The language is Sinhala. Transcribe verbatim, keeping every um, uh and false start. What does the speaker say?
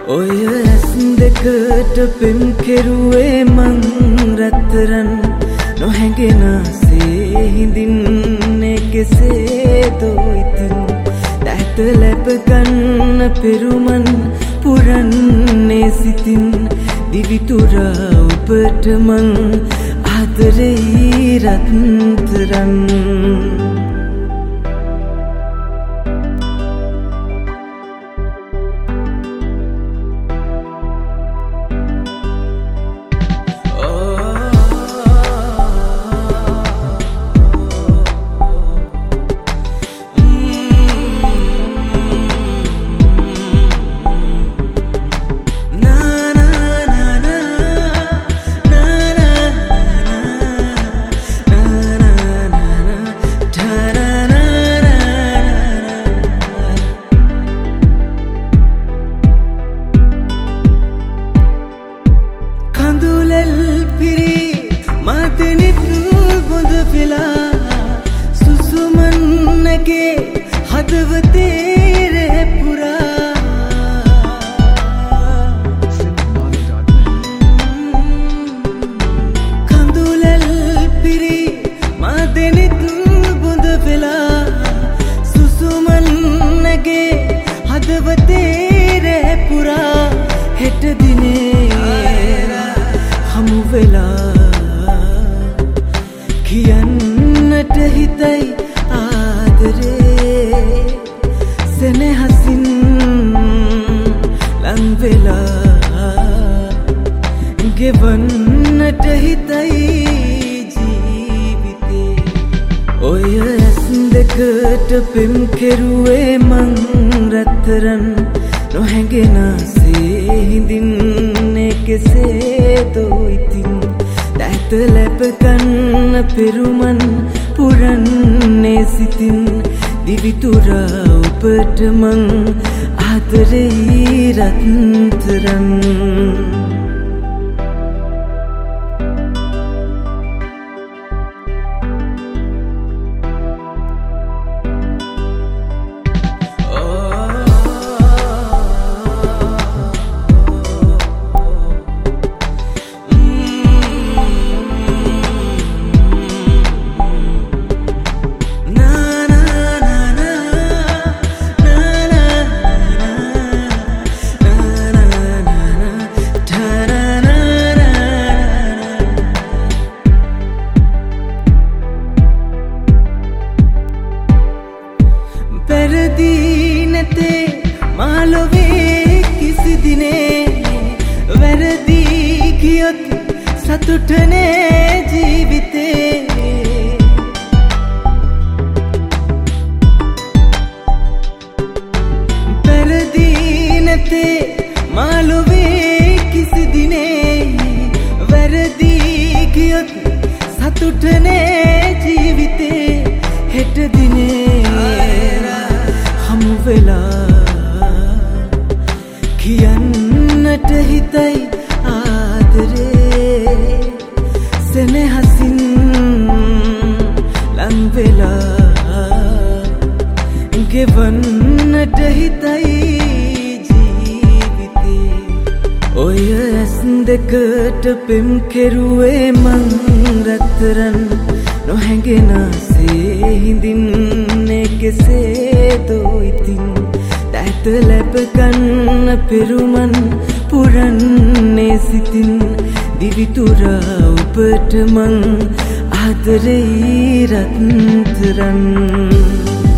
ඔය ඇස් දෙකට පෙම් කෙරුවේ මං රත්තරන් නොහැඟෙනසේ හිඳින්නේ කෙසේදෝ ඉතින් දැත ලැබ ගන්න පෙරුමන් පුරන්නේ සිතින් දිවිතුරා ඔබට මං ආදරෙයි රත්තරන් හෙට දිනේ හමු වෙලා කියන්නට හිතයි ආදරේ සෙනෙහසින් ලං වෙලා ගෙවන්නට හිතයි ජීවිතේ ඔය ඇස් දෙකට පෙම් කෙරුවේ මං රත්තරන් නොහැඟෙනසේ හිඳින්නේ කෙසේදෝ ඉතින් දැත ලැබ ගන්න පෙරුමන් පුරන්නේ සිතින් දිවිතුරා ඔබට මං ආදරෙයි රත්තරන් වැරදි නැතේ මාලොවේ කිසි දිනේ වැරදි කියොත් සතුටනේ ජීවිතේ වැරදි නැතේ මාලොවේ කිසි දිනේ වැරදි කියොත් සතුටනේ ජීවිතේ හෙට දිනේ හමු වෙලා කියන්නට හිතයි ආදරේ සෙනෙහසින් ලං වෙලා ගෙවන්නට හිතයි ජීවිතේ ඔය ඇස් දෙකට පෙම් කෙරුවේ මං රත්තරන් නොහැඟෙනසේ හිඳින්නේ කෙසේදෝ ඉතින් දැත ලැබ ගන්න පෙරුමන් පුරන්නේ සිතින් දිවිතුරා ඔබට මං ආදරෙයි රත්තරන්